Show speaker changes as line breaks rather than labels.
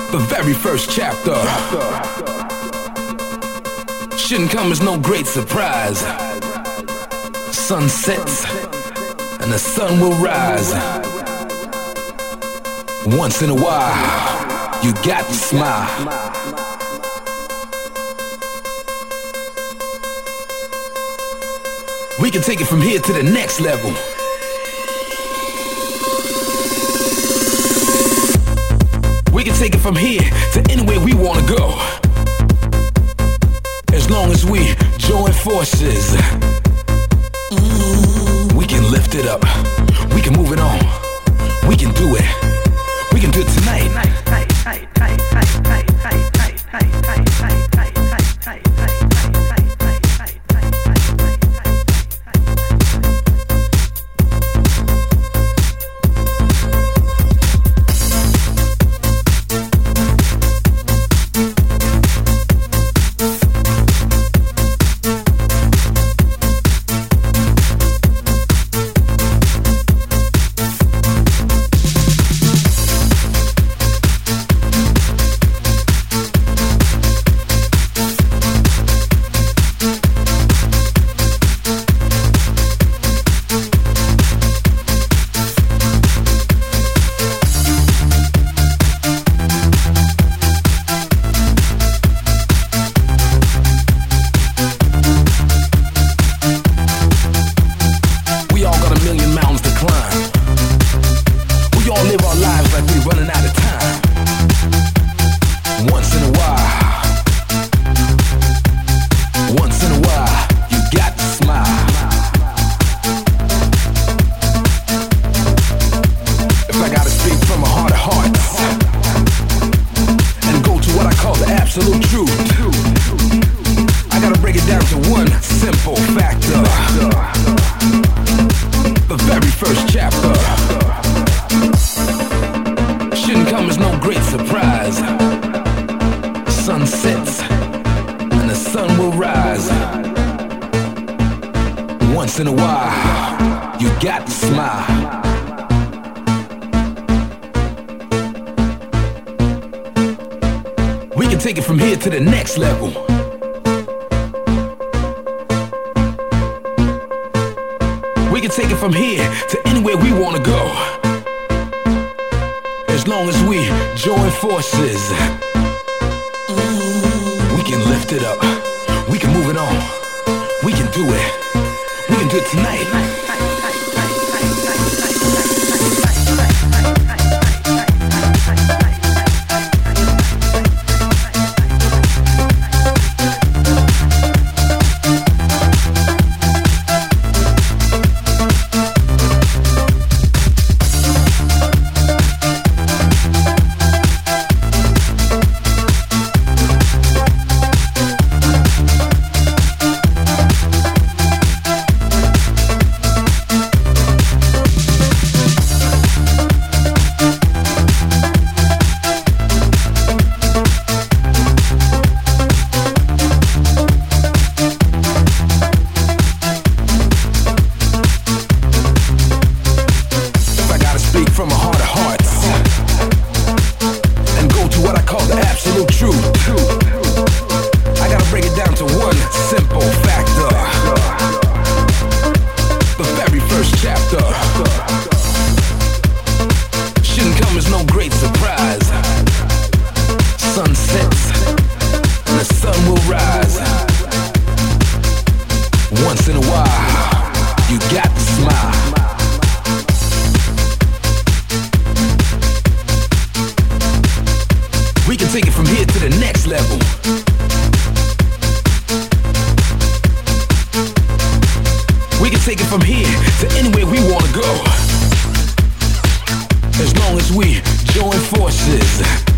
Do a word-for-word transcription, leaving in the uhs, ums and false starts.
The very first chapter shouldn't come as no great surprise. Sun sets and the sun will rise. Once in a while, you got to smile. We can take it from here to the next level. We can take it from here to anywhere we wanna go. As long as we join forces, mm, we can lift it up. We can move it on. We can do it. We can do it tonight. Absolute truth. I gotta break it down to one simple factor. The very first chapter shouldn't come as no great surprise. Sun sets and the sun will rise. Once in a while, you got to smile. We can take it from here to the next level. We can take it from here to anywhere we want to go. As long as we join forces, we can lift it up. We can move it on. We can do it. We can do it tonight. From a heart of hearts and go to what I call the absolute truth. I gotta break it down to one simple factor. The very first chapter shouldn't come as no great surprise. Sun sets and the sun will rise. Once in a while, you got to smile. We can take it from here to the next level. We can take it from here to anywhere we want to go. As long as we join forces.